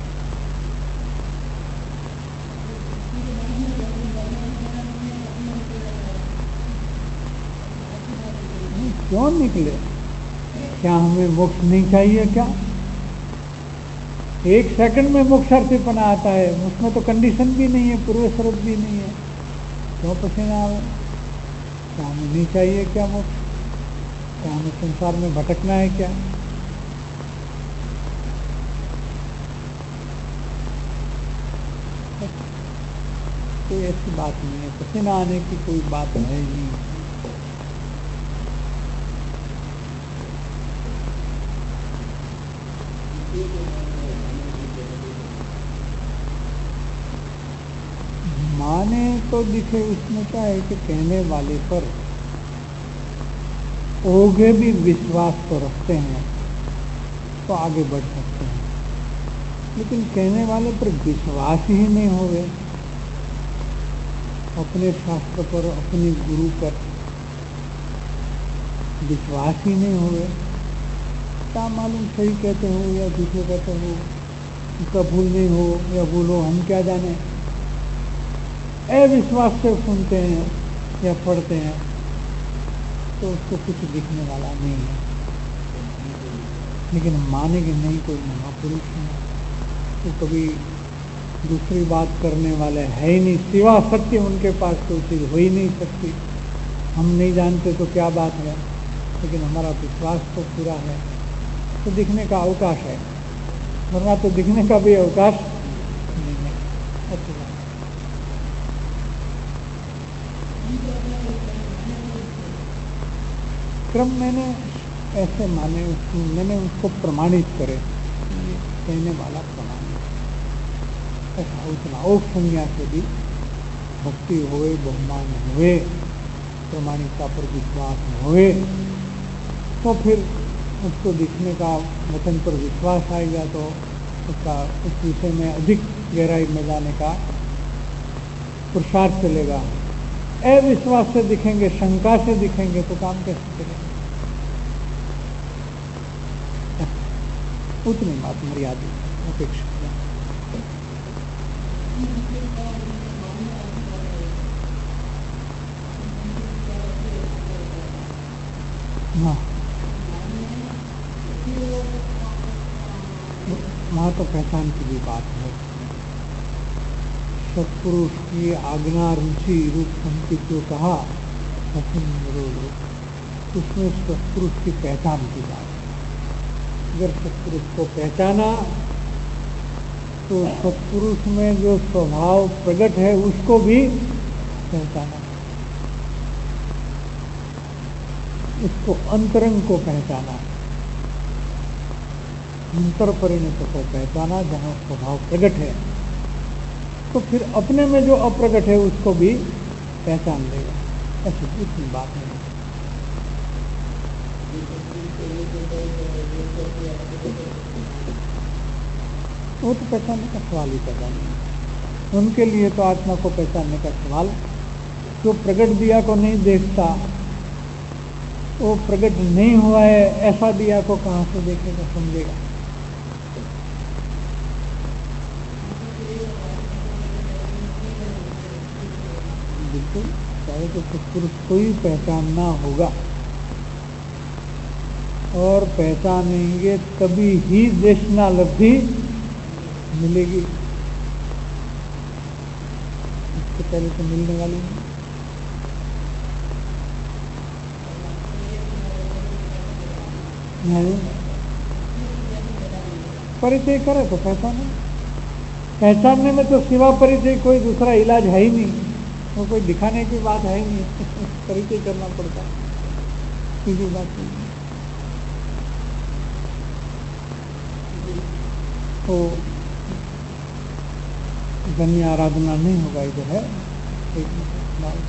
क्यों निकले? क्या हमें मोक्ष नहीं चाहिए क्या? एक सेकंड में मोक्ष अर्थीपना आता है, उसमें तो कंडीशन भी नहीं है, पूर्व शर्त भी नहीं है। क्यों पसीना आवे? क्या हमें नहीं चाहिए क्या मोक्ष? क्या हमें संसार में भटकना है क्या? कोई ऐसी बात नहीं है, पसीना आने की कोई बात है ही नहीं। माने तो दिखे, उसमें क्या है कि कहने वाले पर ओगे भी विश्वास तो रखते हैं तो आगे बढ़ सकते हैं, लेकिन कहने वाले पर विश्वास ही नहीं होवे, अपने शास्त्र पर, अपने गुरु पर विश्वास ही नहीं होवे, क्या मालूम सही कहते हो या झूठे कहते हो, उसका भूल नहीं हो या भूल हो, हम क्या जाने। अविश्वास से सुनते हैं या पढ़ते हैं तो उसको कुछ दिखने वाला नहीं है, लेकिन मानेंगे नहीं, कोई महापुरुष है तो कभी दूसरी बात करने वाले है ही नहीं, सिवा सत्य उनके पास कोई चीज़ हो ही नहीं सकती। हम नहीं जानते तो क्या बात है, लेकिन हमारा विश्वास तो पूरा है, तो दिखने का अवकाश है, वरना तो दिखने का भी अवकाश नहीं है। अच्छा, क्रम मैंने ऐसे माने, मैंने उसको प्रमाणित करे, कहने वाला प्रमाणित ऐसा उतना और संज्ञा से भी भक्ति होए, बहुमान हुए, प्रमाणिकता पर विश्वास होए, तो फिर उसको दिखने का, वचन पर विश्वास आएगा तो उसका उस विषय में अधिक गहराई में जाने का पुरुषार्थ चलेगा। अविश्वास से दिखेंगे, शंका से दिखेंगे तो काम कैसे करेंगे? उतनी बात मर्यादा अपेक्षा। हाँ, वहाँ तो पहचान की भी बात है। सत्पुरुष की आज्ञा रुचि रूप संकित जो कहा, उसमें सत्पुरुष की पहचान की बात है। अगर सत्पुरुष को पहचाना तो सत्पुरुष में जो स्वभाव प्रकट है उसको भी पहचाना, उसको अंतरंग को पहचाना, अंतर परिणत को पहचाना, जहाँ स्वभाव प्रकट है तो फिर अपने में जो अप्रकट है उसको भी पहचान लेगा। ऐसी कुछ बात नहीं। वो तो पहचानने का सवाल ही पैदा नहीं, उनके लिए तो आत्मा को पहचानने का सवाल, जो प्रकट दिया को नहीं देखता, वो प्रकट नहीं हुआ है ऐसा दिया को कहाँ से देखेगा, समझेगा? बिल्कुल, चाहे तो सत्पुरुष को ही पहचानना होगा, और पहचानेंगे तभी ही देशनालब्धि मिलेगी, इससे पहले तो मिलने वाली नहीं। परिचय करे तो पहचाने। पहचानने में तो सिवा परिचय कोई दूसरा इलाज है ही नहीं, वो कोई दिखाने की बात है ही नहीं। परिचय करना पड़ता है, सीधी बात नहीं। तो धन्य आराधना नहीं होगा इधर है एक बात।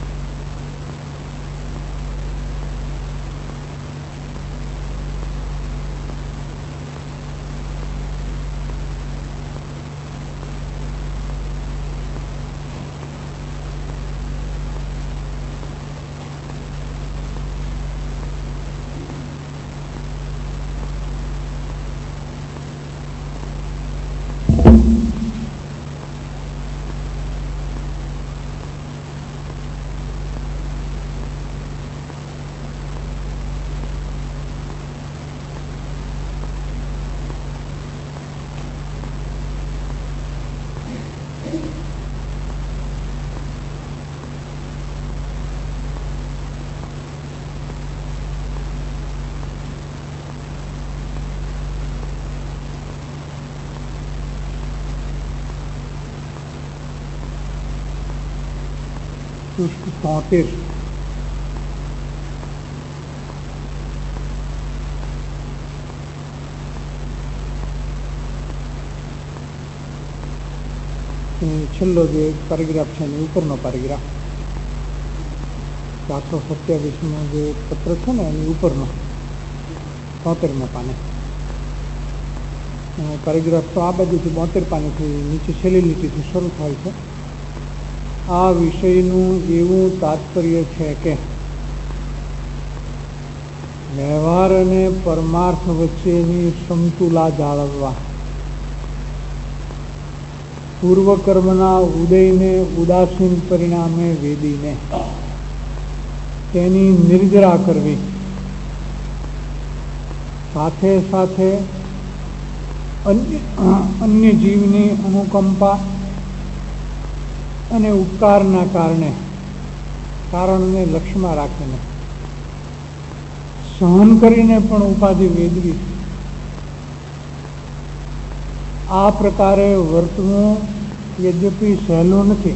पृष्ठ 73 છેલ્લો જે પેરેગ્રાફ છે એની ઉપરનો પેરેગ્રાફ 427નો જે પત્ર છે ને એની ઉપરનો 73મા પાને પેરેગ્રાફ તો આ બાજુથી 72 પાનેથી નીચે છેલ્લી લીટીથી શરૂ થાય છે। આ વિષયનું એવું તાત્પર્ય છે કે વ્યવહાર અને પરમાર્થ વચ્ચેની સમતુલા જાળવવા, પૂર્વકર્મના ઉદયને ઉદાસીન પરિણામે વેદીને તેની નિર્જરા કરવી, સાથે સાથે અન્ય જીવની અનુકંપા અને ઉપકારના કારણને લક્ષ્યમાં રાખીને સહન કરીને પણ ઉપાધિ વેદવી, આ પ્રકારે વર્તવું યદ્યપિ સહેલું નથી,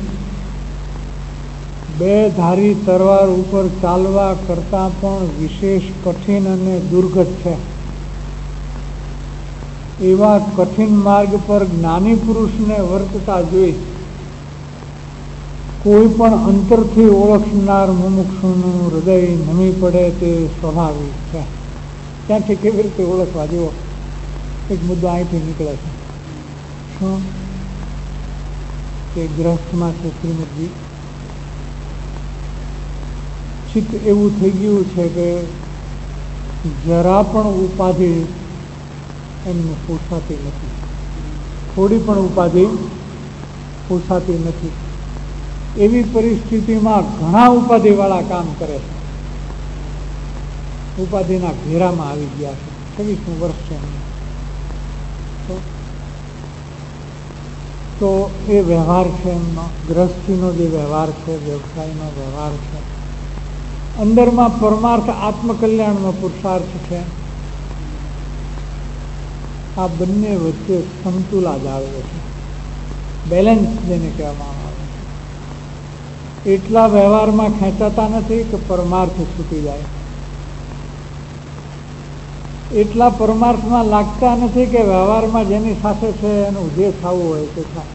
બે ધારી તરવાર ઉપર ચાલવા કરતાં પણ વિશેષ કઠિન અને દુર્ગત છે। એવા કઠિન માર્ગ પર જ્ઞાની પુરુષને વર્તતા જોઈ કોઈ પણ અંતરથી ઓળખનાર મુમુક્ષુનું હૃદય નમી પડે તે સ્વાભાવિક છે। ત્યાંથી કેવી રીતે ઓળખવા જેવો એક મુદ્દો અહીંથી નીકળે છે, શું કે ગ્રહસ્થમાં છે શ્રીમદજી, ચિત્ત એવું થઈ ગયું છે કે જરા પણ ઉપાધિ એમને પોસાતી નથી, થોડી પણ ઉપાધિ પોસાતી નથી। એવી પરિસ્થિતિમાં ઘણા ઉપાધિવાળા કામ કરે છે, ઉપાધિના ઘેરામાં આવી ગયા છે। 26મું વર્ષ છે એમને। તો એ વ્યવહાર છે એમનો, ગ્રહસ્થીનો જે વ્યવહાર છે, વ્યવસાયનો વ્યવહાર છે, અંદરમાં પરમાર્થ આત્મકલ્યાણનો પુરુષાર્થ છે। આ બંને વચ્ચે સમતુલા જાળવે છે, બેલેન્સ જેને કહેવામાં આવે છે। એટલા વ્યવહારમાં ખેંચાતા નથી કે પરમાર્થ છૂટી જાય, એટલા પરમાર્થમાં લાગતા નથી કે વ્યવહારમાં જેની સાથે છે એનું જે થવું હોય તે થાય,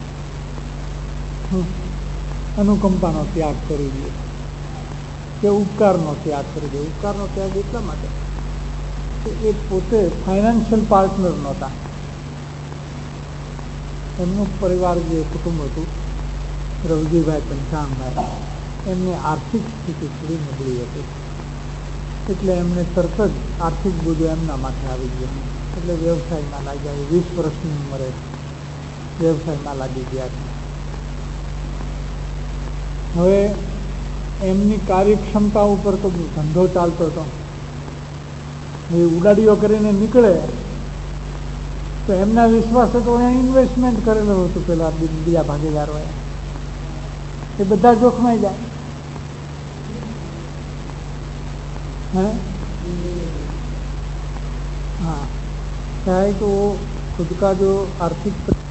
અનુકંપાનો ત્યાગ કરી દે કે ઉપકારનો ત્યાગ કરી દે। ઉપકારનો ત્યાગ એટલા માટે કે એ પોતે ફાઇનાન્શિયલ પાર્ટનર નહોતા, એમનું પરિવાર જે કુટુંબ હતું રવજીભાઈ પંચાણભાઈ, એમની આર્થિક સ્થિતિ થોડી નબળી હતી, એટલે એમને તરત જ આર્થિક બોજો એમના માથે આવી ગયો, એટલે વ્યવસાયમાં લાગ્યા। 20 વર્ષની ઉંમરે વ્યવસાયમાં લાગી ગયા છે। હવે એમની કાર્યક્ષમતા ઉપર તો ધંધો ચાલતો હતો, એ ઉડાડીઓ કરીને નીકળે તો એમના વિશ્વાસે તો અહીંયા ઇન્વેસ્ટમેન્ટ કરેલું હતું પેલા બીજા ભાગીદારોએ, એ બધા જોખમાઈ જાય। हाँ, क्या है कि वो खुद का जो आर्थिक